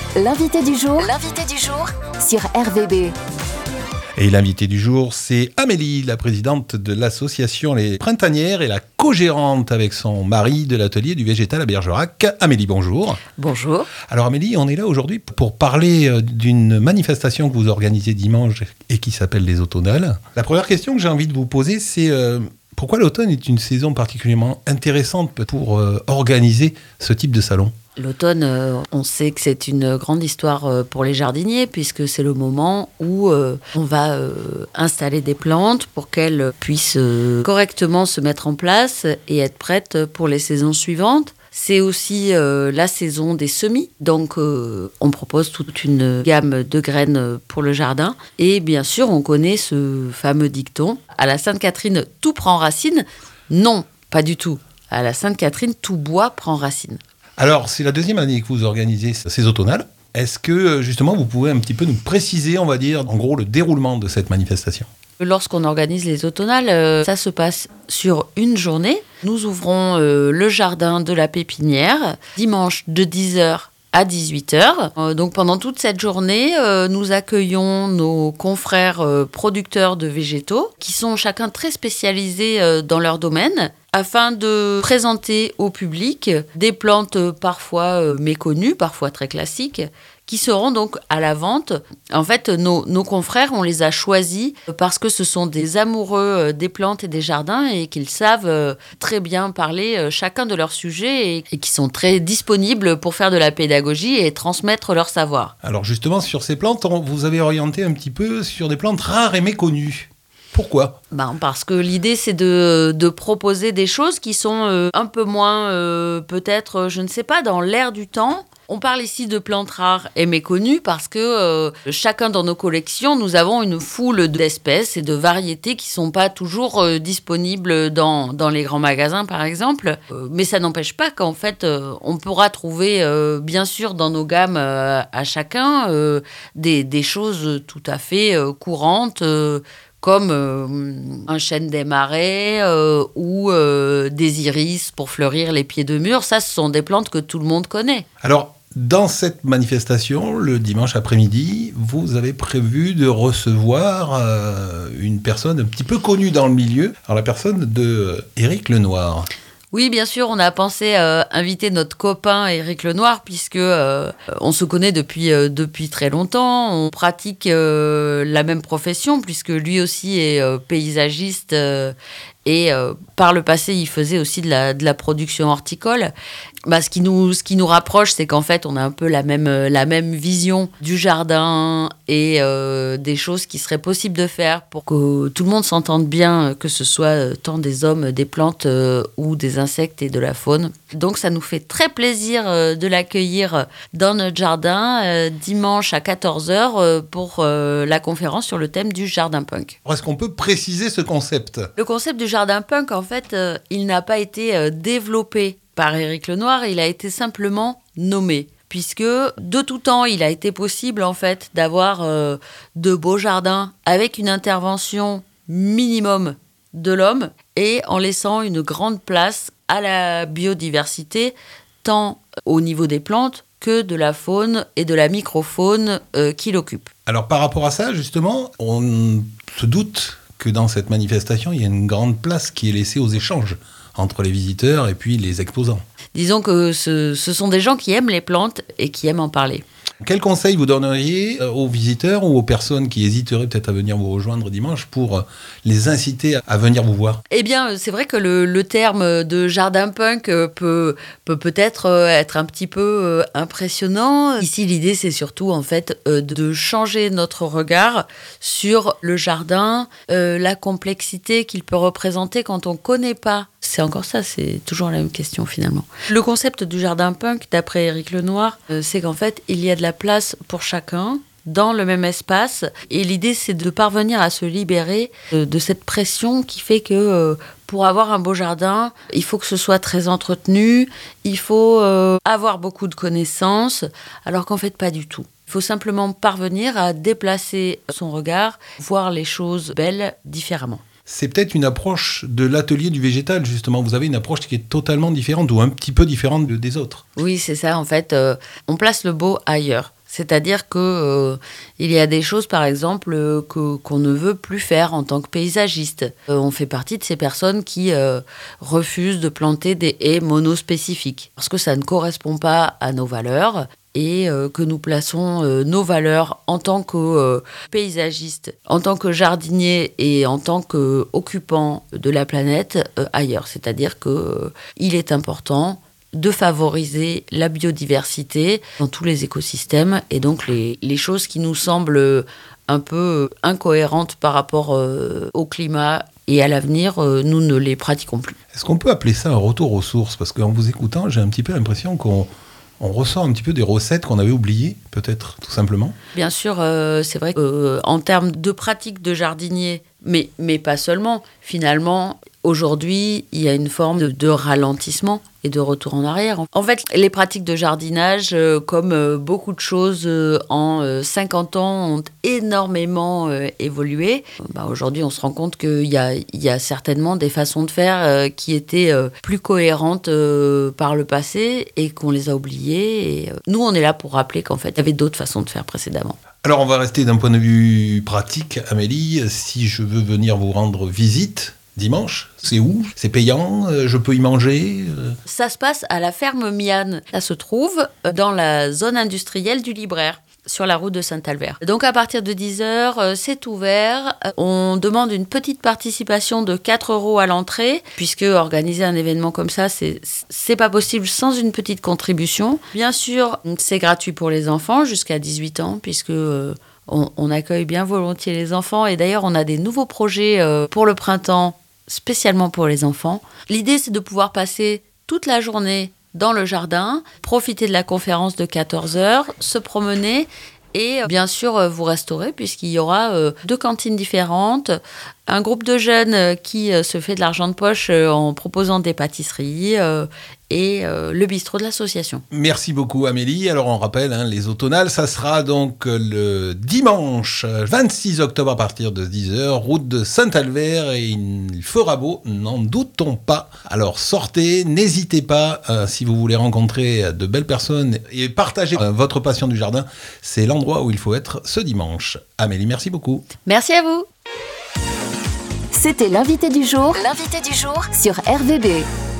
L'invité du jour sur RVB. Et l'invité du jour, c'est Amélie, la présidente de l'association Les Printanières et la co-gérante avec son mari de l'atelier du végétal à Bergerac. Amélie, bonjour. Bonjour. Alors Amélie, on est là aujourd'hui pour parler d'une manifestation que vous organisez dimanche et qui s'appelle les Automnales. La première question que j'ai envie de vous poser, c'est pourquoi l'automne est une saison particulièrement intéressante pour organiser ce type de salon ? L'automne, on sait que c'est une grande histoire pour les jardiniers puisque c'est le moment où on va installer des plantes pour qu'elles puissent correctement se mettre en place et être prêtes pour les saisons suivantes. C'est aussi la saison des semis, donc on propose toute une gamme de graines pour le jardin. Et bien sûr, on connaît ce fameux dicton, à la Sainte-Catherine, tout prend racine. Non, pas du tout. À la Sainte-Catherine, tout bois prend racine. Alors, c'est la deuxième année que vous organisez ces automnales. Est-ce que, justement, vous pouvez un petit peu nous préciser, on va dire, en gros, le déroulement de cette manifestation ? Lorsqu'on organise les automnales, ça se passe sur une journée. Nous ouvrons le jardin de la pépinière, dimanche de 10h à 18h. Donc pendant toute cette journée, nous accueillons nos confrères producteurs de végétaux qui sont chacun très spécialisés dans leur domaine afin de présenter au public des plantes parfois méconnues, parfois très classiques, qui seront donc à la vente. En fait, nos confrères, on les a choisis parce que ce sont des amoureux des plantes et des jardins et qu'ils savent très bien parler chacun de leur sujet et qui sont très disponibles pour faire de la pédagogie et transmettre leur savoir. Alors justement, sur ces plantes, vous avez orienté un petit peu sur des plantes rares et méconnues. Pourquoi ? Parce que l'idée, c'est de proposer des choses qui sont un peu moins, peut-être, je ne sais pas, dans l'air du temps. On parle ici de plantes rares et méconnues parce que chacun dans nos collections, nous avons une foule d'espèces et de variétés qui ne sont pas toujours disponibles dans les grands magasins, par exemple. Mais ça n'empêche pas qu'en fait, on pourra trouver, bien sûr, dans nos gammes à chacun, des choses tout à fait courantes, comme un chêne des marais ou des iris pour fleurir les pieds de mur. Ça, ce sont des plantes que tout le monde connaît. Alors, dans cette manifestation, le dimanche après-midi, vous avez prévu de recevoir une personne un petit peu connue dans le milieu. Alors, la personne de Éric Lenoir. Oui, bien sûr, on a pensé inviter notre copain Éric Lenoir puisque on se connaît depuis très longtemps. On pratique la même profession puisque lui aussi est paysagiste et par le passé, il faisait aussi de la production horticole. Ce qui nous rapproche, c'est qu'en fait, on a un peu la même vision du jardin et des choses qui seraient possibles de faire pour que tout le monde s'entende bien, que ce soit tant des hommes, des plantes ou des insectes et de la faune. Donc, ça nous fait très plaisir de l'accueillir dans notre jardin dimanche à 14h pour la conférence sur le thème du jardin punk. Est-ce qu'on peut préciser ce concept ? Le concept du jardin punk, en fait, il n'a pas été développé par Éric Lenoir, il a été simplement nommé. Puisque de tout temps, il a été possible en fait d'avoir de beaux jardins avec une intervention minimum de l'homme et en laissant une grande place à la biodiversité, tant au niveau des plantes que de la faune et de la microfaune qui l'occupent. Alors par rapport à ça, justement, on se doute que dans cette manifestation, il y a une grande place qui est laissée aux échanges entre les visiteurs et puis les exposants. Disons que ce sont des gens qui aiment les plantes et qui aiment en parler. Quel conseil vous donneriez aux visiteurs ou aux personnes qui hésiteraient peut-être à venir vous rejoindre dimanche pour les inciter à venir vous voir ? Eh bien, c'est vrai que le terme de jardin punk peut peut-être être un petit peu impressionnant. Ici, l'idée, c'est surtout en fait de changer notre regard sur le jardin, la complexité qu'il peut représenter quand on ne connaît pas. C'est encore ça, c'est toujours la même question finalement. Le concept du jardin punk, d'après Éric Lenoir, c'est qu'en fait, il y a de la place pour chacun dans le même espace. Et l'idée, c'est de parvenir à se libérer de cette pression qui fait que pour avoir un beau jardin, il faut que ce soit très entretenu, il faut avoir beaucoup de connaissances, alors qu'en fait, pas du tout. Il faut simplement parvenir à déplacer son regard, voir les choses belles différemment. C'est peut-être une approche de l'atelier du végétal, justement. Vous avez une approche qui est totalement différente ou un petit peu différente des autres. Oui, c'est ça. En fait, on place le beau ailleurs. C'est-à-dire que il y a des choses, par exemple, qu'on ne veut plus faire en tant que paysagiste. On fait partie de ces personnes qui refusent de planter des haies monospécifiques parce que ça ne correspond pas à nos valeurs et que nous plaçons nos valeurs en tant que paysagiste, en tant que jardinier et en tant qu'occupant de la planète ailleurs. C'est-à-dire qu'il est important de favoriser la biodiversité dans tous les écosystèmes et donc les choses qui nous semblent un peu incohérentes par rapport au climat et à l'avenir, nous ne les pratiquons plus. Est-ce qu'on peut appeler ça un retour aux sources ? Parce qu'en vous écoutant, j'ai un petit peu l'impression qu'on ressort un petit peu des recettes qu'on avait oubliées, peut-être, tout simplement. Bien sûr, c'est vrai qu'en termes de pratique de jardinier, mais pas seulement, finalement, aujourd'hui, il y a une forme de ralentissement et de retour en arrière. En fait, les pratiques de jardinage, comme beaucoup de choses en 50 ans, ont énormément évolué. Aujourd'hui, on se rend compte qu'il y a certainement des façons de faire qui étaient plus cohérentes par le passé et qu'on les a oubliées. Et, nous, on est là pour rappeler qu'en fait, il y avait d'autres façons de faire précédemment. Alors, on va rester d'un point de vue pratique. Amélie, si je veux venir vous rendre visite dimanche, c'est où ? C'est payant ? Je peux y manger ? Ça se passe à la ferme Miane. Ça se trouve dans la zone industrielle du Libraire, sur la route de Saint-Albert. Donc à partir de 10h, c'est ouvert. On demande une petite participation de 4 € à l'entrée, puisque organiser un événement comme ça, c'est pas possible sans une petite contribution. Bien sûr, c'est gratuit pour les enfants jusqu'à 18 ans, puisque on accueille bien volontiers les enfants. Et d'ailleurs, on a des nouveaux projets pour le printemps, spécialement pour les enfants. L'idée, c'est de pouvoir passer toute la journée dans le jardin, profiter de la conférence de 14h, se promener et bien sûr vous restaurer puisqu'il y aura 2 cantines différentes, un groupe de jeunes qui se fait de l'argent de poche en proposant des pâtisseries et le bistrot de l'association. Merci beaucoup Amélie. Alors on rappelle, les automnales, ça sera donc le dimanche 26 octobre à partir de 10h, route de Saint-Albert et il fera beau, n'en doutons pas. Alors sortez, n'hésitez pas si vous voulez rencontrer de belles personnes et partager votre passion du jardin, c'est l'endroit où il faut être ce dimanche. Amélie, merci beaucoup. Merci à vous. C'était l'invité du jour sur RVB.